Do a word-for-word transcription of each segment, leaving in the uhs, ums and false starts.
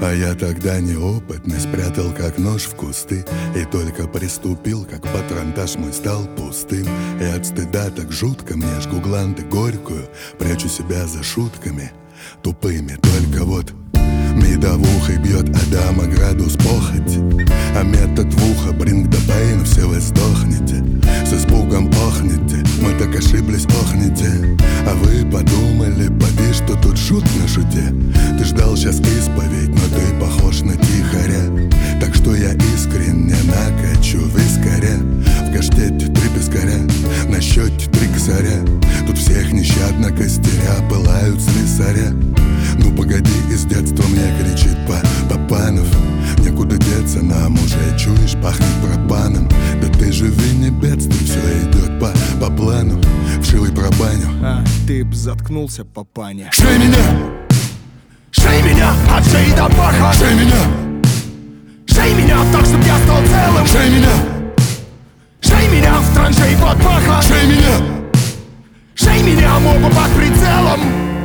А я тогда неопытный спрятал как нож в кусты. И только приступил, как патронтаж мой стал пустым. И от стыда так жутко мне жгу гланды горькую. Прячу себя за шутками тупыми. Только вот медовухой бьет Адама градус похоти. А метод в ухо, bring the pain, все вы сдохнете. С испугом охнете, мы так ошиблись, охнете. А вы подумали, поди, что тут шут на шуте. Ты ждал сейчас исповедь, но ты похож на тихаря. Так что я искренне накачу вискаря. В каштете три пескаря, на счете три косаря. Тут всех нещадно костеря пылают слесаря. Ну погоди, из детства мне кричит Папанов. Некуда деться нам уже, чуешь, пахнет пропаном. Да ты живи, не бедствуй, все идет по, по плану. Вшивый пробаню. А ты б заткнулся, папаня. Шей меня! Шей меня от шеи до паха! Шей меня! Шей меня так, чтоб я стал целым! Шей меня! Шей меня в траншей под паха! Шей меня! Шей меня, моба под прицелом!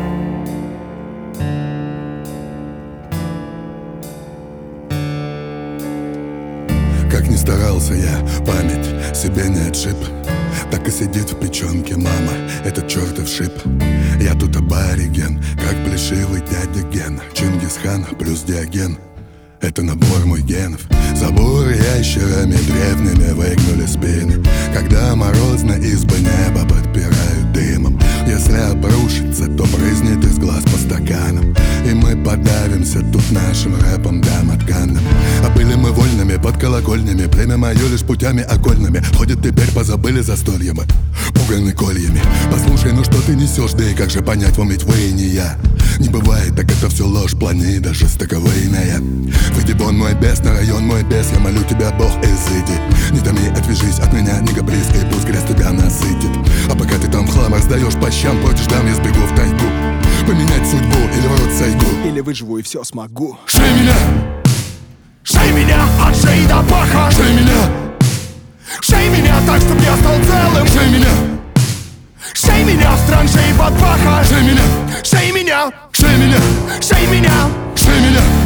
Как ни старался я, память себе не отшиб. Так и сидит в печенке мама, этот чертов шип. Я тут абориген, как плешивый дядя Ген. Чингисхан плюс Диоген, это набор мой генов. Забор ящерами древними выгнули спины. Когда морозно избы неба подпирают дымом. Если обрушится, то брызнет из глаз по стаканам. И мы подавимся тут нашим рэпом домотканным. А были мы вольными под колокольнями. Племя мое лишь путями окольными. Ходит теперь позабыли застолья мы, пуганы кольями. Послушай, ну что ты несешь, да и как же понять вам, ведь вы и не я. Не бывает, так это все ложь, планида жестоковыйная. Выйди вон, мой бес, на район мой бес. Я молю тебя, Бог, изыди. Не томи, отвяжись от меня, не близко, и пусть грязь тебя насытит. А пока ты там хлам раздаешь по щам, против дам я сбегу в тайгу. Поменять судьбу или в рот сайгу. Или выживу и все смогу. Шей меня! Шей меня от шеи до паха! Шей меня! Шей меня так, чтоб я стал целым! Шей меня! Шей меня в траншей под паха! Шей меня! Шей меня! Шей меня! Шей меня! Шей меня!